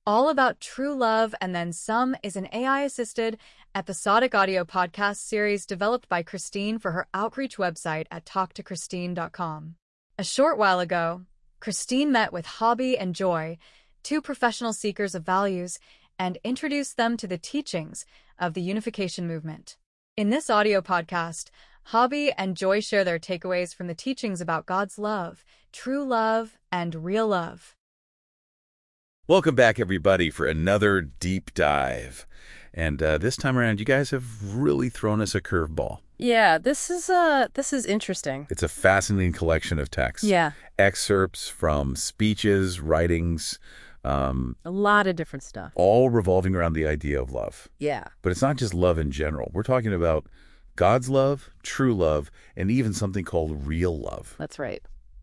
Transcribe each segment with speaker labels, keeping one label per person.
Speaker 1: all about true love and then some is an AI-assisted, episodic audio podcast series developed by Christine for her outreach website at talktochristine.com. A short while ago, Christine met with Hobby and Joy, two professional seekers of values, and introduced them to the teachings of the Unification Movement. In this audio podcast, Hobby and Joy share their takeaways from the teachings about God's love, true love, and real love.
Speaker 2: Welcome back, everybody, for another deep dive. And this time around, you guys have really thrown us a curveball.
Speaker 3: Yeah, this is interesting.
Speaker 2: It's a fascinating collection of texts.
Speaker 3: Yeah.
Speaker 2: Excerpts from speeches, writings.
Speaker 3: A lot of different stuff.
Speaker 2: All revolving around the idea of love.
Speaker 3: Yeah.
Speaker 2: But it's not just love in general. We're talking about God's love, true love, and even something called real love.
Speaker 3: That's right.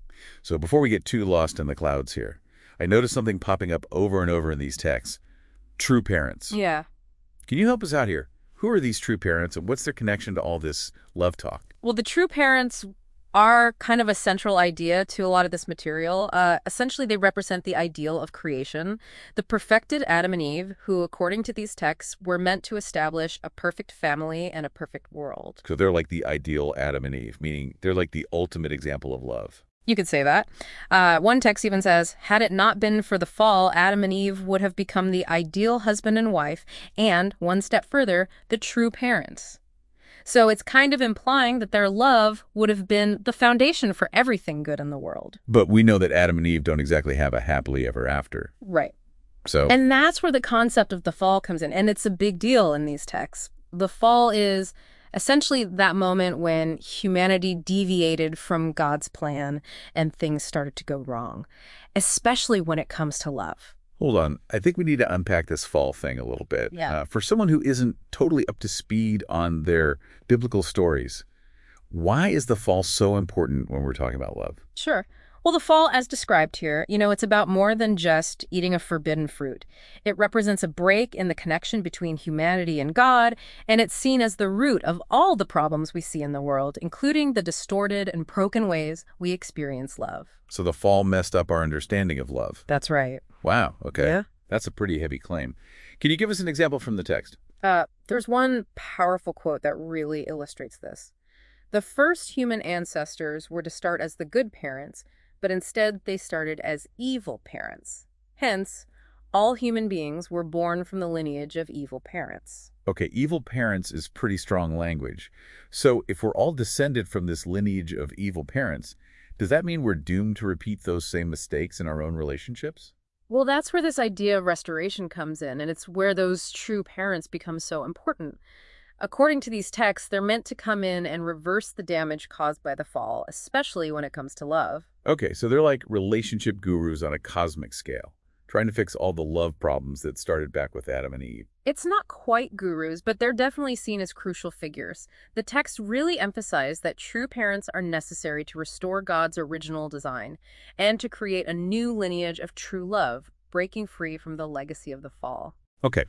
Speaker 2: So before we get too lost in the clouds here, I noticed something popping up over and over in these texts. True parents.
Speaker 3: Yeah.
Speaker 2: Can you help us out here? Who are these true parents, and what's their connection to all this love talk?
Speaker 3: Well, the true parents are kind of a central idea to a lot of this material. Essentially, they represent the ideal of creation, the perfected Adam and Eve, who, according to these texts, were meant to establish a perfect family and a perfect world.
Speaker 2: So they're like the ideal Adam and Eve, meaning they're like the ultimate example of love.
Speaker 3: You could say that. One text even says, had it not been for the fall, Adam and Eve would have become the ideal husband and wife, and, one step further, the true parents. So it's kind of implying that their love would have been the foundation for everything good in the world.
Speaker 2: But we know that Adam and Eve don't exactly have a happily ever after.
Speaker 3: Right.
Speaker 2: So.
Speaker 3: And that's where the concept of the fall comes in, and it's a big deal in these texts. The fall is essentially that moment when humanity deviated from God's plan and things started to go wrong, especially when it comes to love.
Speaker 2: Hold on. I think we need to unpack this fall thing a little bit.
Speaker 3: Yeah.
Speaker 2: For someone who isn't totally up to speed on their biblical stories, why is the fall so important when we're talking about love?
Speaker 3: Sure. Well, the fall, as described here, it's about more than just eating a forbidden fruit. It represents a break in the connection between humanity and God, and it's seen as the root of all the problems we see in the world, including the distorted and broken ways we experience love.
Speaker 2: So the fall messed up our understanding of love.
Speaker 3: That's right.
Speaker 2: Wow. Okay.
Speaker 3: Yeah.
Speaker 2: That's a pretty heavy claim. Can you give us an example from the text?
Speaker 3: There's one powerful quote that really illustrates this. The first human ancestors were to start as the good parents, but instead they started as evil parents. Hence, all human beings were born from the lineage of evil parents.
Speaker 2: Okay, evil parents is pretty strong language. So if we're all descended from this lineage of evil parents, does that mean we're doomed to repeat those same mistakes in our own relationships?
Speaker 3: Well, that's where this idea of restoration comes in, and it's where those true parents become so important. According to these texts, they're meant to come in and reverse the damage caused by the fall, especially when it comes to love.
Speaker 2: Okay, so they're like relationship gurus on a cosmic scale, trying to fix all the love problems that started back with Adam and Eve.
Speaker 3: It's not quite gurus, but they're definitely seen as crucial figures. The text really emphasize that true parents are necessary to restore God's original design and to create a new lineage of true love, breaking free from the legacy of the fall.
Speaker 2: Okay.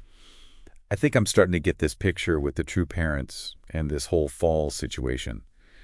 Speaker 2: I think I'm starting to get this picture with the true parents and this whole fall situation.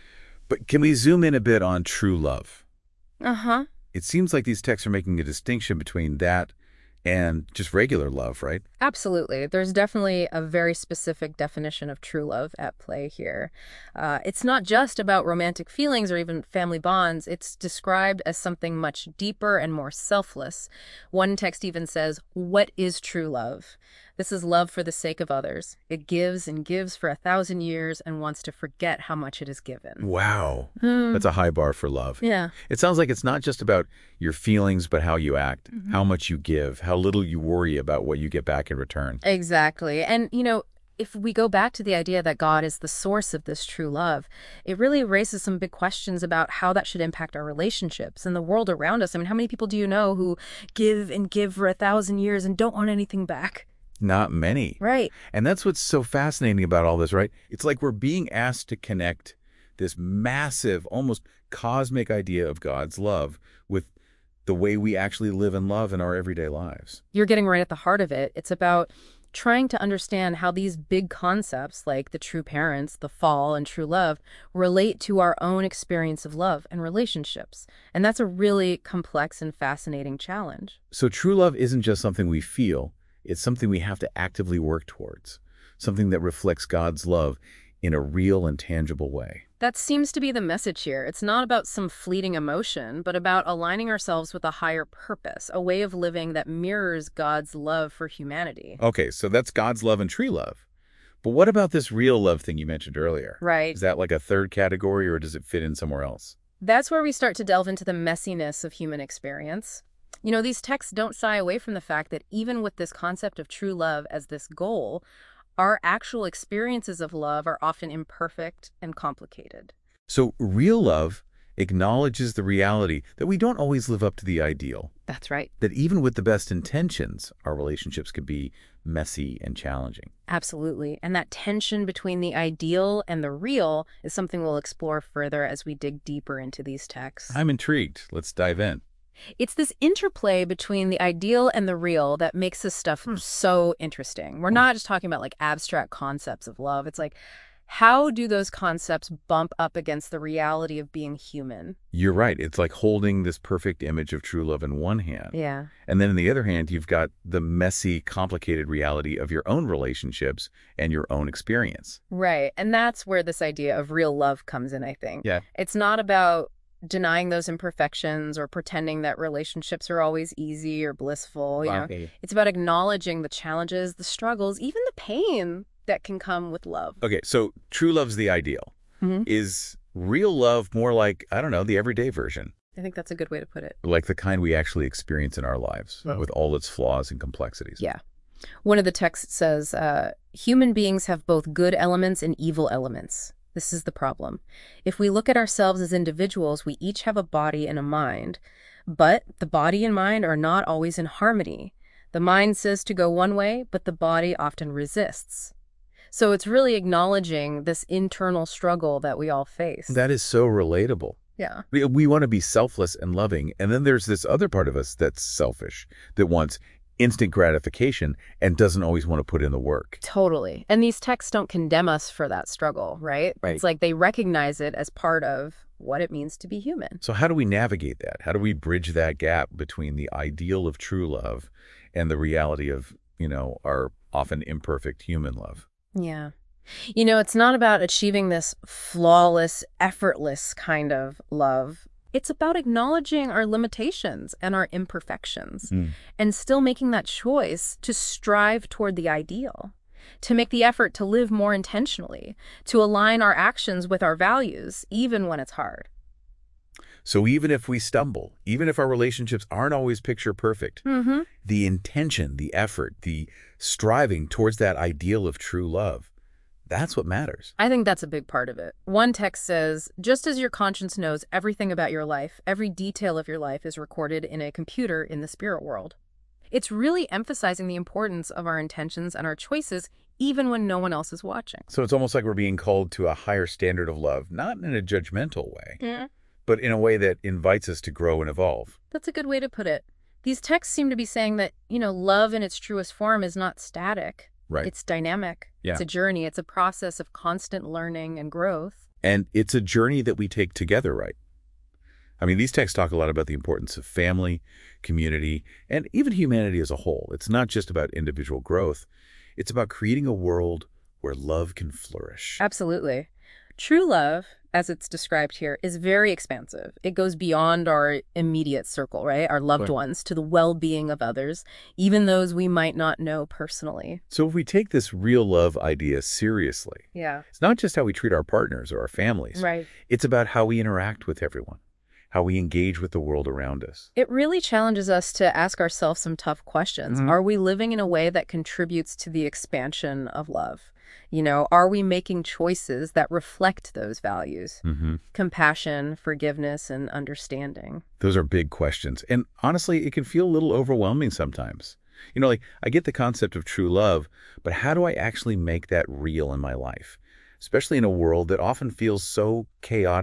Speaker 2: But can we zoom in a bit on true love?
Speaker 3: Uh-huh.
Speaker 2: It seems like these texts are making a distinction between that and just regular love, right?
Speaker 3: Absolutely. There's definitely a very specific definition of true love at play here. It's not just about romantic feelings or even family bonds. It's described as something much deeper and more selfless. One text even says, "What is true love? This is love for the sake of others. It gives and gives for 1,000 years and wants to forget how much it has given."
Speaker 2: Wow. That's a high bar for love.
Speaker 3: Yeah.
Speaker 2: It sounds like it's not just about your feelings, but how you act, how much you give, how little you worry about what you get back in return.
Speaker 3: Exactly. And, if we go back to the idea that God is the source of this true love, it really raises some big questions about how that should impact our relationships and the world around us. I mean, how many people do you know who give and give for 1,000 years and don't want anything back?
Speaker 2: Not many.
Speaker 3: Right.
Speaker 2: And that's what's so fascinating about all this, right? It's like we're being asked to connect this massive, almost cosmic idea of God's love with the way we actually live and love in our everyday lives.
Speaker 3: You're getting right at the heart of it. It's about trying to understand how these big concepts like the true parents, the fall, and true love relate to our own experience of love and relationships. And that's a really complex and fascinating challenge.
Speaker 2: So true love isn't just something we feel, it's something we have to actively work towards, something that reflects God's love in a real and tangible way.
Speaker 3: That seems to be the message here. It's not about some fleeting emotion, but about aligning ourselves with a higher purpose, a way of living that mirrors God's love for humanity.
Speaker 2: Okay, so that's God's love and true love. But what about this real love thing you mentioned earlier?
Speaker 3: Right.
Speaker 2: Is that like a third category, or does it fit in somewhere else?
Speaker 3: That's where we start to delve into the messiness of human experience. You know, these texts don't shy away from the fact that even with this concept of true love as this goal, our actual experiences of love are often imperfect and complicated.
Speaker 2: So real love acknowledges the reality that we don't always live up to the ideal,
Speaker 3: That's right.
Speaker 2: that even with the best intentions, our relationships can be messy and challenging.
Speaker 3: Absolutely. And that tension between the ideal and the real is something we'll explore further as we dig deeper into these texts.
Speaker 2: I'm intrigued. Let's dive in.
Speaker 3: It's this interplay between the ideal and the real that makes this stuff so interesting. We're not just talking about like abstract concepts of love. It's like, how do those concepts bump up against the reality of being human?
Speaker 2: You're right. It's like holding this perfect image of true love in one hand.
Speaker 3: Yeah.
Speaker 2: And then on the other hand, you've got the messy, complicated reality of your own relationships and your own experience.
Speaker 3: Right. And that's where this idea of real love comes in, I think.
Speaker 2: Yeah.
Speaker 3: It's not about denying those imperfections or pretending that relationships are always easy or blissful. You know, it's about acknowledging the challenges, the struggles, even the pain that can come with love.
Speaker 2: Okay, so true love's the ideal.
Speaker 3: Mhm.
Speaker 2: Is real love more like, I don't know, the everyday version?
Speaker 3: I think that's a good way to put it.
Speaker 2: Like the kind we actually experience in our lives, with all its flaws and complexities.
Speaker 3: Yeah. One of the texts says, human beings have both good elements and evil elements. This is the problem. If we look at ourselves as individuals, we each have a body and a mind, but the body and mind are not always in harmony. The mind says to go one way, but the body often resists. So it's really acknowledging this internal struggle that we all face.
Speaker 2: That is so relatable.
Speaker 3: Yeah.
Speaker 2: We want to be selfless and loving, and then there's this other part of us that's selfish, that wants instant gratification and doesn't always want to put in the work.
Speaker 3: Totally. And these texts don't condemn us for that struggle, right?
Speaker 2: Right.
Speaker 3: It's like they recognize it as part of what it means to be human.
Speaker 2: So how do we navigate that? How do we bridge that gap between the ideal of true love and the reality of, our often imperfect human love?
Speaker 3: Yeah. You know, it's not about achieving this flawless, effortless kind of love. It's about acknowledging our limitations and our imperfections and still making that choice to strive toward the ideal, to make the effort to live more intentionally, to align our actions with our values, even when it's hard.
Speaker 2: So even if we stumble, even if our relationships aren't always picture perfect, the intention, the effort, the striving towards that ideal of true love, that's what matters.
Speaker 3: I think that's a big part of it. One text says, just as your conscience knows everything about your life, every detail of your life is recorded in a computer in the spirit world. It's really emphasizing the importance of our intentions and our choices, even when no one else is watching.
Speaker 2: So it's almost like we're being called to a higher standard of love, not in a judgmental way, but in a way that invites us to grow and evolve.
Speaker 3: That's a good way to put it. These texts seem to be saying that, love in its truest form is not static.
Speaker 2: Right.
Speaker 3: It's dynamic.
Speaker 2: Yeah.
Speaker 3: It's a journey. It's a process of constant learning and growth.
Speaker 2: And it's a journey that we take together, right? I mean, these texts talk a lot about the importance of family, community, and even humanity as a whole. It's not just about individual growth. It's about creating a world where love can flourish.
Speaker 3: Absolutely. True love, as it's described here, is very expansive. It goes beyond our immediate circle, right? Our loved ones, to the well-being of others, even those we might not know personally.
Speaker 2: So if we take this real love idea seriously, it's not just how we treat our partners or our families.
Speaker 3: Right.
Speaker 2: It's about how we interact with everyone, how we engage with the world around us.
Speaker 3: It really challenges us to ask ourselves some tough questions. Are we living in a way that contributes to the expansion of love? Are we making choices that reflect those values? Compassion, forgiveness, and understanding.
Speaker 2: Those are big questions. And honestly, it can feel a little overwhelming sometimes. I get the concept of true love, but how do I actually make that real in my life? Especially in a world that often feels so chaotic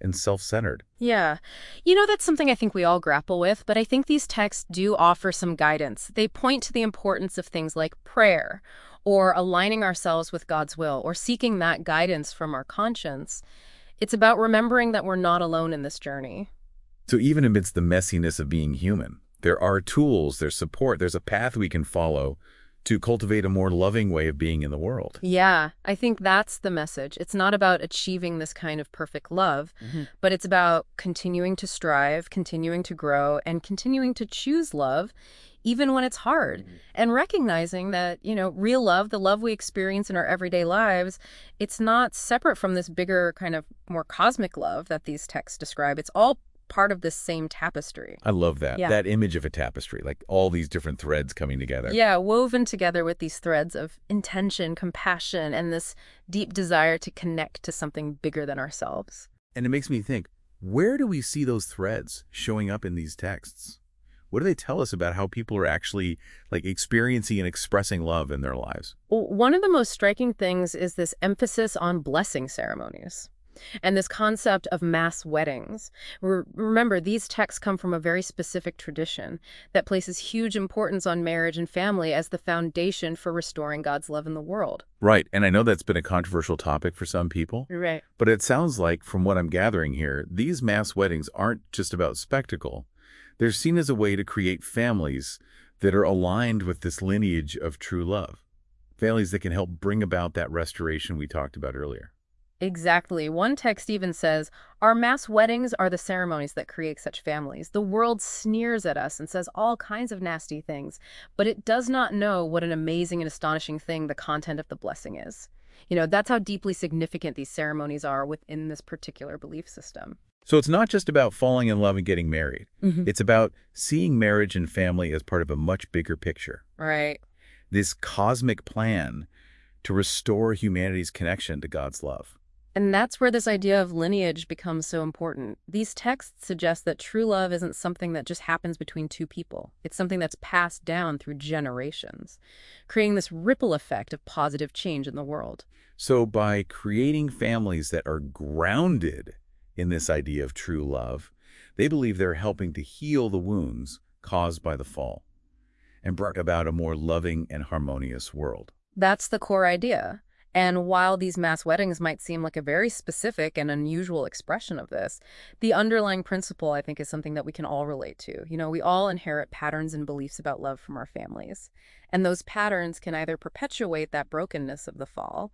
Speaker 2: and self-centered.
Speaker 3: Yeah. That's something I think we all grapple with, but I think these texts do offer some guidance. They point to the importance of things like prayer, or aligning ourselves with God's will, or seeking that guidance from our conscience. It's about remembering that we're not alone in this journey.
Speaker 2: So even amidst the messiness of being human, there are tools, there's support, there's a path we can follow to cultivate a more loving way of being in the world.
Speaker 3: Yeah, I think that's the message. It's not about achieving this kind of perfect love, but it's about continuing to strive, continuing to grow, and continuing to choose love, even when it's hard. And recognizing that, real love, the love we experience in our everyday lives, it's not separate from this bigger kind of more cosmic love that these texts describe. It's all part of this same tapestry.
Speaker 2: I love that.
Speaker 3: Yeah.
Speaker 2: That image of a tapestry, like all these different threads coming together.
Speaker 3: Yeah, woven together with these threads of intention, compassion, and this deep desire to connect to something bigger than ourselves.
Speaker 2: And it makes me think, where do we see those threads showing up in these texts? What do they tell us about how people are actually experiencing and expressing love in their lives?
Speaker 3: Well, one of the most striking things is this emphasis on blessing ceremonies and this concept of mass weddings. Remember, these texts come from a very specific tradition that places huge importance on marriage and family as the foundation for restoring God's love in the world.
Speaker 2: Right, and I know that's been a controversial topic for some people.
Speaker 3: Right.
Speaker 2: But it sounds like, from what I'm gathering here, these mass weddings aren't just about spectacle. They're seen as a way to create families that are aligned with this lineage of true love. Families that can help bring about that restoration we talked about earlier.
Speaker 3: Exactly. One text even says, our mass weddings are the ceremonies that create such families. The world sneers at us and says all kinds of nasty things, but it does not know what an amazing and astonishing thing the content of the blessing is. That's how deeply significant these ceremonies are within this particular belief system.
Speaker 2: So it's not just about falling in love and getting married. It's about seeing marriage and family as part of a much bigger picture.
Speaker 3: Right.
Speaker 2: This cosmic plan to restore humanity's connection to God's love.
Speaker 3: And that's where this idea of lineage becomes so important. These texts suggest that true love isn't something that just happens between two people. It's something that's passed down through generations, creating this ripple effect of positive change in the world.
Speaker 2: So by creating families that are grounded in this idea of true love, they believe they're helping to heal the wounds caused by the fall and bring about a more loving and harmonious world.
Speaker 3: That's the core idea. And while these mass weddings might seem like a very specific and unusual expression of this, the underlying principle, I think, is something that we can all relate to. We all inherit patterns and beliefs about love from our families. And those patterns can either perpetuate that brokenness of the fall,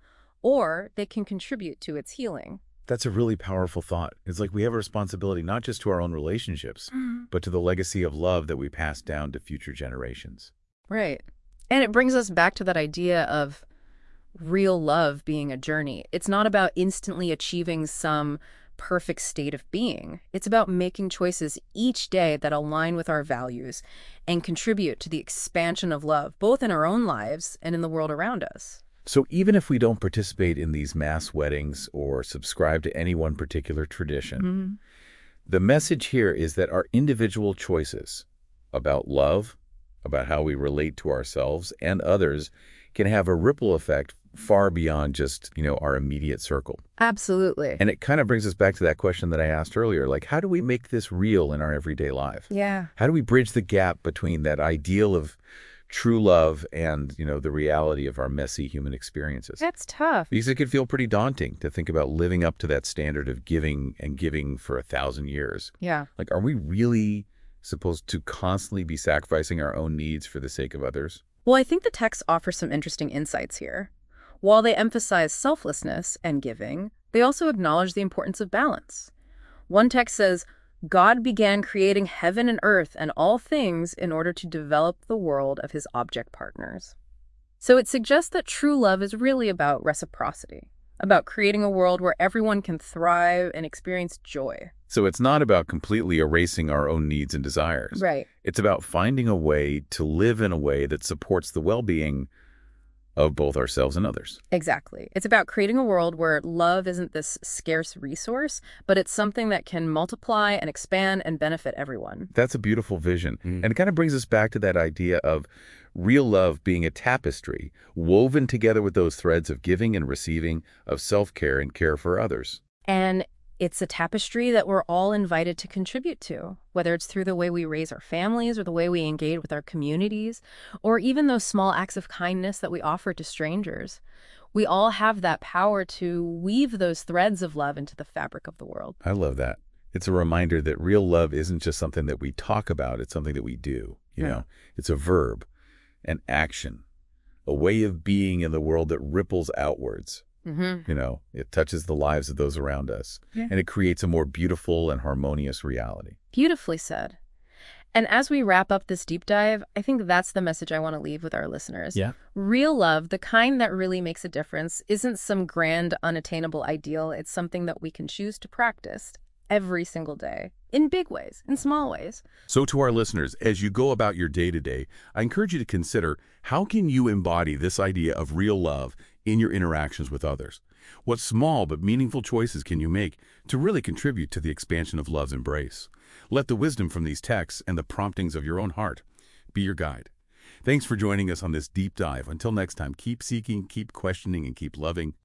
Speaker 3: or they can contribute to its healing.
Speaker 2: That's a really powerful thought. It's like we have a responsibility not just to our own relationships, but to the legacy of love that we pass down to future generations.
Speaker 3: Right. And it brings us back to that idea of real love being a journey. It's not about instantly achieving some perfect state of being. It's about making choices each day that align with our values and contribute to the expansion of love, both in our own lives and in the world around us.
Speaker 2: So even if we don't participate in these mass weddings or subscribe to any one particular tradition, the message here is that our individual choices about love, about how we relate to ourselves and others, can have a ripple effect far beyond just, our immediate circle.
Speaker 3: Absolutely.
Speaker 2: And it kind of brings us back to that question that I asked earlier, how do we make this real in our everyday life?
Speaker 3: Yeah.
Speaker 2: How do we bridge the gap between that ideal of true love and, the reality of our messy human experiences?
Speaker 3: That's tough.
Speaker 2: Because it could feel pretty daunting to think about living up to that standard of giving and giving for 1,000 years.
Speaker 3: Yeah.
Speaker 2: Are we really supposed to constantly be sacrificing our own needs for the sake of others?
Speaker 3: Well, I think the texts offer some interesting insights here. While they emphasize selflessness and giving, they also acknowledge the importance of balance. One text says, God began creating heaven and earth and all things in order to develop the world of his object partners. So it suggests that true love is really about reciprocity, about creating a world where everyone can thrive and experience joy.
Speaker 2: So it's not about completely erasing our own needs and desires.
Speaker 3: Right.
Speaker 2: It's about finding a way to live in a way that supports the well-being of both ourselves and others.
Speaker 3: Exactly. It's about creating a world where love isn't this scarce resource, but it's something that can multiply and expand and benefit everyone.
Speaker 2: That's a beautiful vision. And it kind of brings us back to that idea of real love being a tapestry woven together with those threads of giving and receiving, of self-care and care for others.
Speaker 3: And It's a tapestry that we're all invited to contribute to, whether it's through the way we raise our families or the way we engage with our communities, or even those small acts of kindness that we offer to strangers. We all have that power to weave those threads of love into the fabric of the world.
Speaker 2: I love that. It's a reminder that real love isn't just something that we talk about, it's something that we do. You know, it's a verb, an action, a way of being in the world that ripples outwards. You know, it touches the lives of those around us, and it creates a more beautiful and harmonious reality.
Speaker 3: Beautifully said. And as we wrap up this deep dive, I think that's the message I want to leave with our listeners.
Speaker 2: Yeah.
Speaker 3: Real love, the kind that really makes a difference, isn't some grand, unattainable ideal. It's something that we can choose to practice every single day, in big ways, in small ways.
Speaker 4: So to our listeners, as you go about your day-to-day, I encourage you to consider, how can you embody this idea of real love in your interactions with others? What small but meaningful choices can you make to really contribute to the expansion of love's embrace? Let the wisdom from these texts and the promptings of your own heart be your guide. Thanks for joining us on this deep dive. Until next time, keep seeking, keep questioning, and keep loving.